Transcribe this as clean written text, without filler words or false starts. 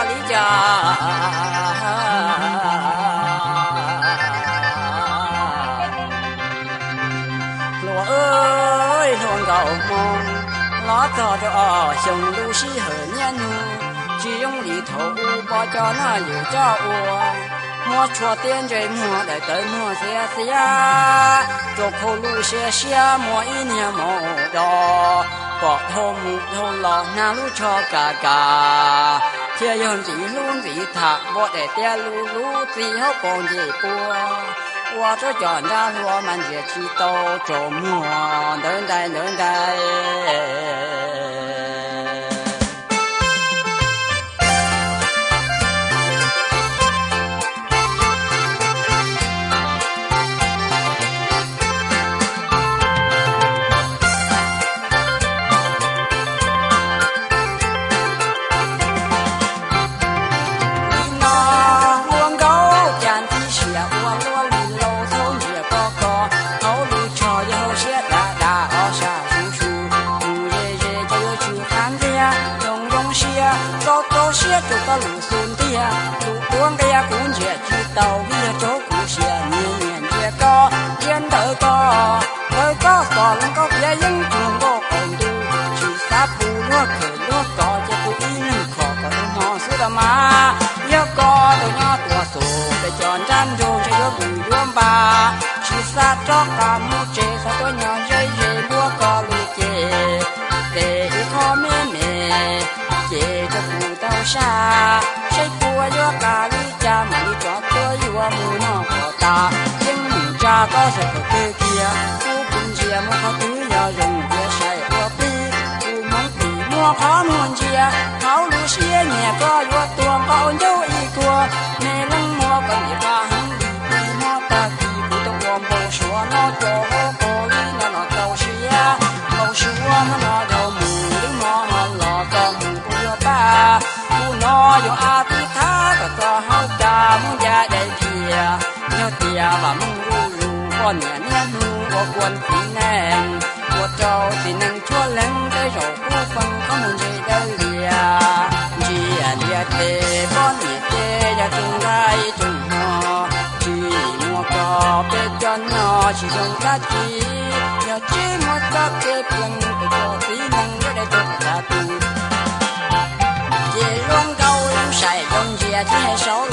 lý cha lúa ơi luôn cầu mong lót cho sông lưu sĩ hở nhân chỉ用里头把叫那有叫我莫错点缀莫来对莫些些做口路些些莫一年莫着bỏ thô mù thô lò na lú cho cả cả chia yon gì luôn gì thả bỏ để tia lú lú gì hốc còn gì bùa qua cho chọn ra lúa mình chỉ chỉ tô trộm mùa đơn đây cho ta lũ xuân tia lũ tuông cái cuốn dệt chỉ tàu kia chỗ cũ xe nhìn kia có trên đỡ có sò lên có phía những trường có còn tu chỉ sát bù nước khởi nước có cho tụi in khó có đôi mò sữa mà nhớ có đôi nhỏ tua sổ để chọn chăn rồi cho đứa bùi đuông bà chỉ sát cho cả một chế sao tôi nhỏ dây đua có lì chế để khó mê chế cho phụ tao xa say cua gió cả lý cha mà đi cho tôi vừa mùi nó của ta nhưng mình cha có sẽ có cây kia cú cùng chia mua khó thứ nhờ dùng kia say của pi cú mong tỉ mua khó muôn chia tháo lũ xia nhẹ có vừa tuồng có ôn dấu y cua mẹ lăng mua cần gì ba hắn đi mua ta kỳ phụ tao gồm bầu xua nó cho hô cô lý nó tao xia bầu xua nó đầu mùi đứng mò lò con ba u no yo a ti thaก็เฮาจามุยาได้เพียเนาะเตียว่ามึงรู้บ่เนี่ยนูบ่ควรสิแนงบ่เจ้าสินั่งชั่วแลงได้รอผู้ฟังเขามึงได้เลียจีอันเดียเตบ่เนี่ยเตอย่าจงไรจงหอจีมัวก็เป็นจอนนอสิจงกะจีอย่าจีมัวก็เก็บเพียงไปก็สินั่งได้จบตาตูluôn câu luôn xài dùng dìa che số